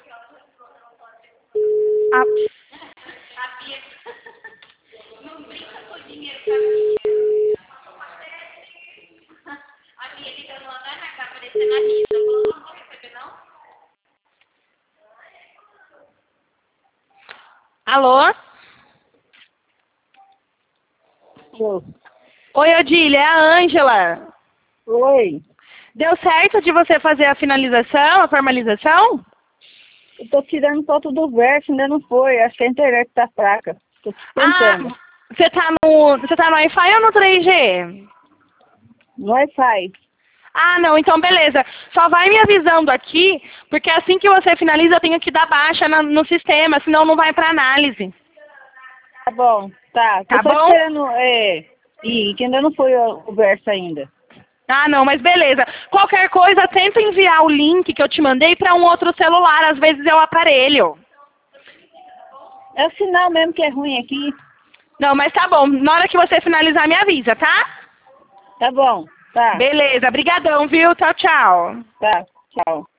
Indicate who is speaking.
Speaker 1: A...
Speaker 2: A Bia não brinca com o dinheiro que a Bia. A Bia ligando lá no RH aparecendo na Rita. Falou, não vou receber, não?
Speaker 1: Alô? Oi, Odília, é a Ângela.
Speaker 3: Oi,
Speaker 1: Deu certo de você fazer a finalização, a formalização?
Speaker 3: eu tô tirando foto do verso, ainda não foi. Acho que a internet tá fraca. Tô tentando.
Speaker 1: Você tá no Wi-Fi ou no 3G?
Speaker 3: No Wi-Fi.
Speaker 1: Ah, não, então beleza. Só vai me avisando aqui, porque assim que você finaliza eu tenho que dar baixa no sistema, senão não vai pra análise.
Speaker 3: Tá bom, tá.
Speaker 1: Tá
Speaker 3: Eu tô
Speaker 1: bom?
Speaker 3: esperando, que ainda não foi o verso ainda.
Speaker 1: Ah, não, mas beleza. Qualquer coisa, tenta enviar o link que eu te mandei para um outro celular, às vezes é o aparelho.
Speaker 3: É o sinal mesmo que é ruim aqui.
Speaker 1: Não, mas tá bom. Na hora que você finalizar, me avisa, tá?
Speaker 3: Tá bom, tá.
Speaker 1: Beleza, brigadão, viu? Tchau, tchau.
Speaker 3: Tá, tchau.